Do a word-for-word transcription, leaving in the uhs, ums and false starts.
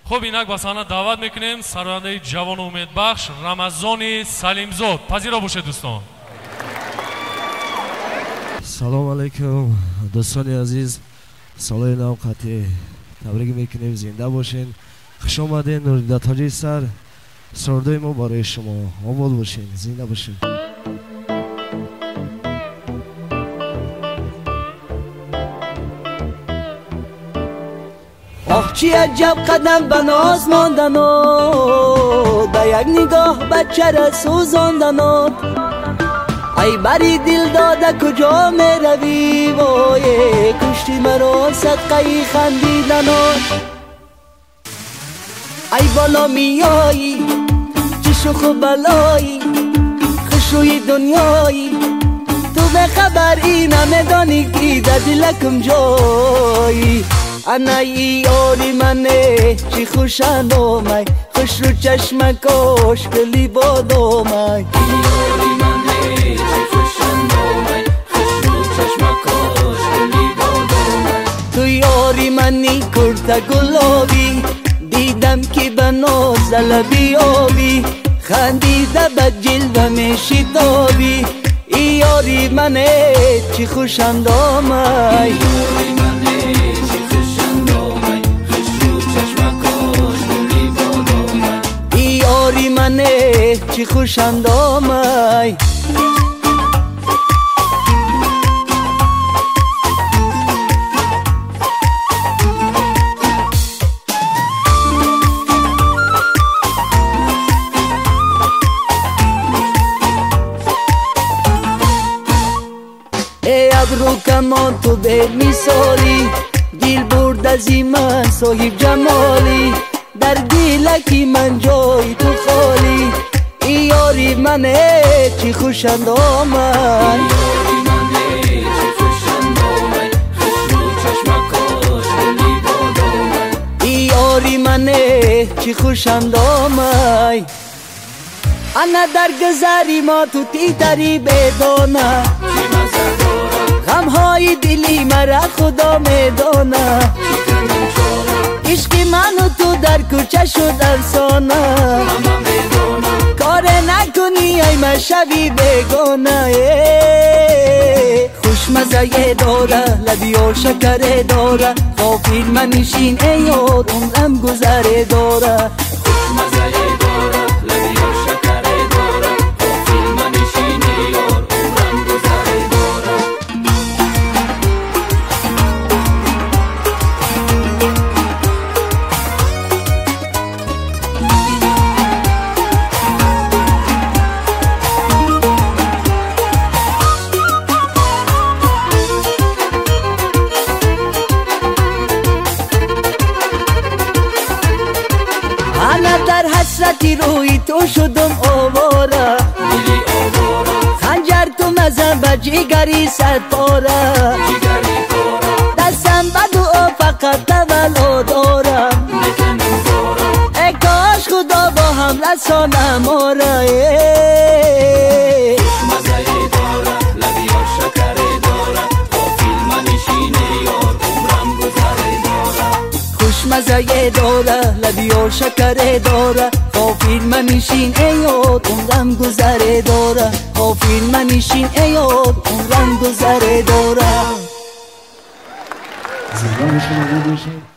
خب اینک بسانه دعوت میکنیم سرورنده جوان و امیدبخش رمضان سلیمزاد. پذیرا باشه دوستان. سلام علیکم دوستان عزیز، سال نو قطعی تبریک میکنیم، زنده باشین، خوش آمدین. نوریده تاجی سر سردای ما برای شما، آباد باشین، زنده باشین. آخ چی عجب قدم به ناز ماندنود، به یک نگاه بچه را سوزاندنود. ای بری دل داده کجا می روی، وای کشتی مرا صدقه خندیدنود. ای بالا میایی چی شوخ و بلایی، خوش روی دنیایی، تو به خبر این نمیدانی که در دلکم جایی. انا یاری منه چی خوشند آمای، خوش رو چشم کش گلی باد آمای. یاری منه چی خوشند آمای، خوش رو چشم کش گلی باد آمای. تو یاری منی کرده گلابی، دیدم که به ناز لبی آبی، خندیده به جلوه می شتابی. ای یاری منه چی خوشند آمای، منه چی خوشند آمای. ای ابرو کمان تو به مثالی، دل برد از من صاحب جمالی، در دلکی من جای تو خالی. ای یاری منه چی خوشند آمد، ای یاری منه چی خوشند آمد. انا در گذری ما تو تیتری بدانه، غمهای دلی مرا خدا میدانه. عشق من و تو در کوچه شد افسانه، کار نکنی ای مشوی بگانه. خوشمزه داره لبی و شکره داره، غافل منشین ای یار عمرم گذره داره. خوشمزه داره لبی و شکره داره، غافل منشین ای یار عمرم گذره داره. انا در حسرتی روی تو شدم آواره، خنجر تو مزن به جگری صد پاره. دستم به دعا فقط تولو دارم، ای کاش خدا با هم رسانه ما را. مزه داره لبی و شکره داره، غافل منشین ای یاد عمرم گذره داره. غافل منشین ای یاد عمرم گذره داره. زیبا باشین،